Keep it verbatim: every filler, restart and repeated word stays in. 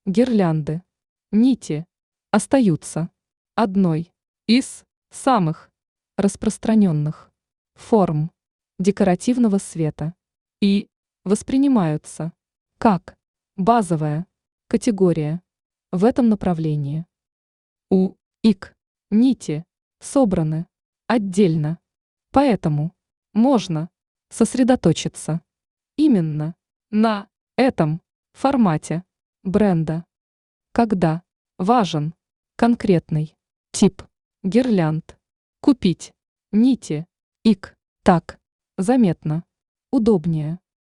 Гирлянды. Нити остаются одной из самых распространенных форм декоративного света и воспринимаются как базовая категория в этом направлении. У ик нити собраны отдельно, поэтому можно сосредоточиться именно на этом формате бренда, когда важен конкретный тип гирлянд. Купить нити ик так заметно удобнее.